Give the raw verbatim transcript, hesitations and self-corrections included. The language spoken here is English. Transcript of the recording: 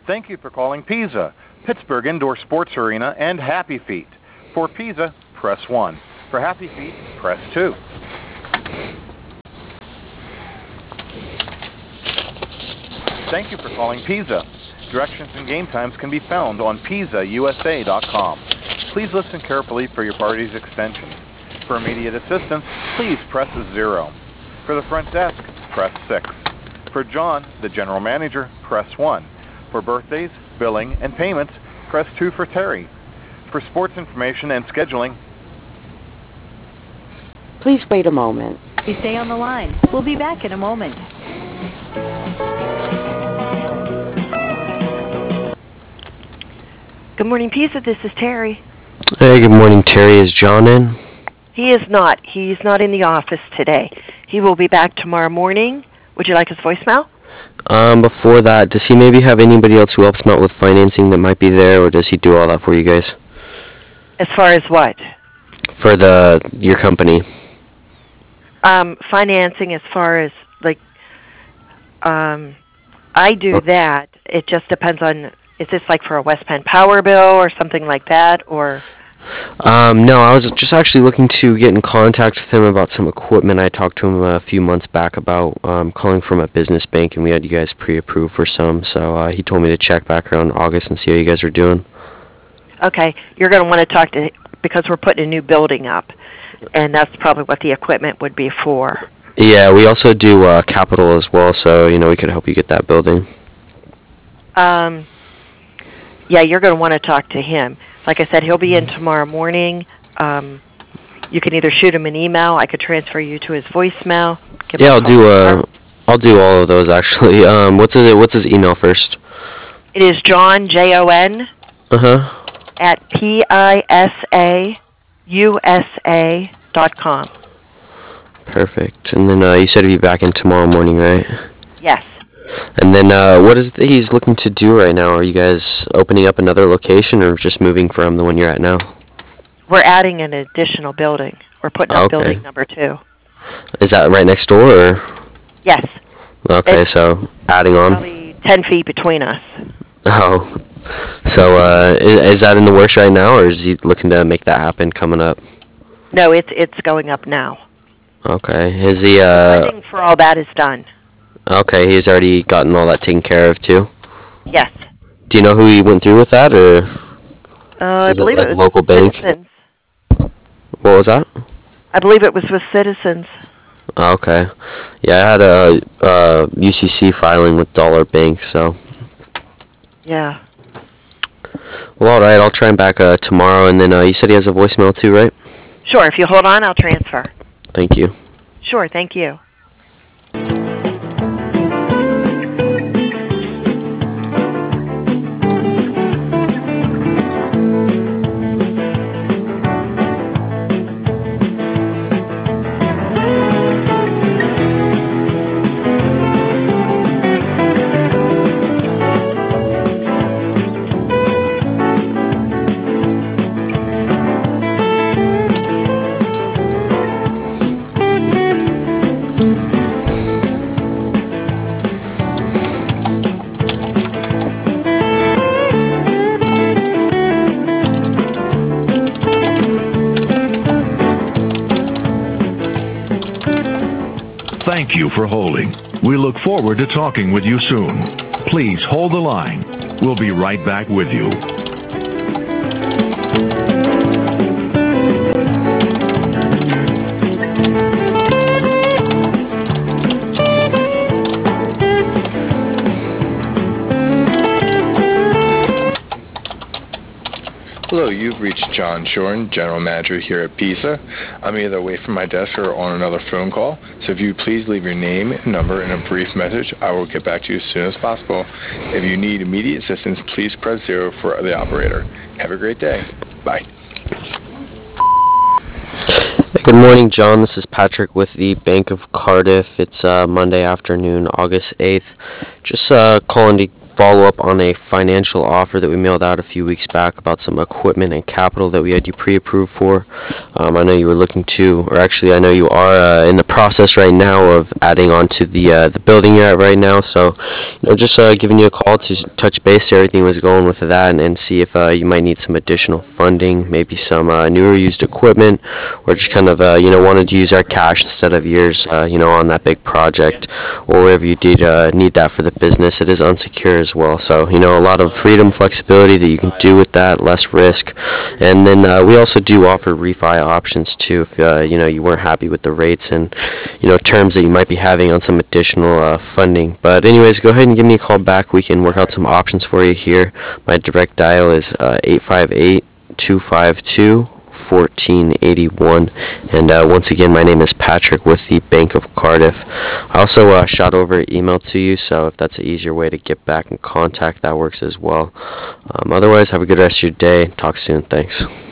Thank you for calling Pisa, Pittsburgh Indoor Sports Arena and Happy Feet. For Pisa, press one. For Happy Feet, press two. Thank you for calling Pisa. Directions and game times can be found on pisa u s a dot com. Please listen carefully for your party's extension. For immediate assistance, please press zero. For the front desk, press six. For John, the general manager, press one. For birthdays, billing, and payments, press two for Terry. For sports information and scheduling, please wait a moment. Please stay on the line. We'll be back in a moment. Good morning, Pisa. This is Terry. Hey, good morning, Terry. Is John in? He is not. He's not in the office today. He will be back tomorrow morning. Would you like his voicemail? Um, before that, does he maybe have anybody else who helps him out with financing that might be there, or does he do all that for you guys? As far as what? For the your company. Um, financing as far as, like, um, I do Oh. that. It just depends on, is this like for a West Penn Power bill or something like that, or? Um, no, I was just actually looking to get in contact with him about some equipment. I talked to him a few months back about um, calling from a business bank, and we had you guys pre-approved for some, so uh, he told me to check back around August and see how you guys are doing. Okay, you're going to want to talk to, because we're putting a new building up, and that's probably what the equipment would be for. Yeah, we also do uh, capital as well, so, you know, we could help you get that building. Um, yeah, you're going to want to talk to him. Like I said, he'll be in tomorrow morning. Um, you can either shoot him an email. I could transfer you to his voicemail. Give Yeah, him a I'll call do. Uh, tomorrow. I'll do all of those actually. Um, what's his What's his email first? It is John, J O N, Uh huh. at P I S A U S A dot com. Perfect. And then uh, you said he'd be back in tomorrow morning, right? Yes. And then uh, what is it that he's looking to do right now? Are you guys opening up another location, or just moving from the one you're at now? We're adding an additional building. We're putting up Okay. building number two. Is that right next door, or? Yes. Okay, It's so adding on. Probably ten feet between us. Oh, so uh, is, is that in the works right now, or is he looking to make that happen coming up? No, it's it's going up now. Okay, is he? Uh, Funding for all that is done. okay, he's already gotten all that taken care of too. Yes. Do you know who he went through with that, or Uh, I is it believe like it was local bank? Citizens. What was that? I believe it was with Citizens. Oh, okay. Yeah, I had a, uh U C C filing with Dollar Bank, so. Yeah. Well, all right. I'll try him back uh, tomorrow, and then uh, you said he has a voicemail too, right? Sure. If you hold on, I'll transfer. Thank you. Sure. Thank you. Thank you for holding. We look forward to talking with you soon. Please hold the line. We'll be right back with you. Hello, you've reached John Shorn, General Manager here at Pisa. I'm either away from my desk or on another phone call, so if you please leave your name and number and a brief message, I will get back to you as soon as possible. If you need immediate assistance, please press zero for the operator. Have a great day. Bye. Good morning, John. This is Patrick with the Bank of Cardiff. It's uh, Monday afternoon, August eighth. Just uh, calling to follow up on a financial offer that we mailed out a few weeks back about some equipment and capital that we had you pre-approved for. Um, I know you were looking to, or actually I know you are uh, in the process right now of adding on to the uh, the building you're at right now. So, you know, just uh, giving you a call to touch base, see how everything was going with that, and, and see if uh, you might need some additional funding, maybe some uh, newer used equipment, or just kind of, uh, you know, wanted to use our cash instead of yours, uh, you know, on that big project, or wherever you did uh, need that for the business. It is unsecure as well, so, you know, a lot of freedom, flexibility that you can do with that, less risk. And then uh, we also do offer refi options too, if uh, you know, you weren't happy with the rates and, you know, terms that you might be having on some additional uh, funding. But anyways, go ahead and give me a call back. We can work out some options for you here. My direct dial is uh, eight five eight, two five two, one four eight one. And uh, once again, my name is Patrick with the Bank of Cardiff. I also uh, shot over an email to you, so if that's an easier way to get back in contact, that works as well. Um, otherwise, have a good rest of your day. Talk soon. Thanks.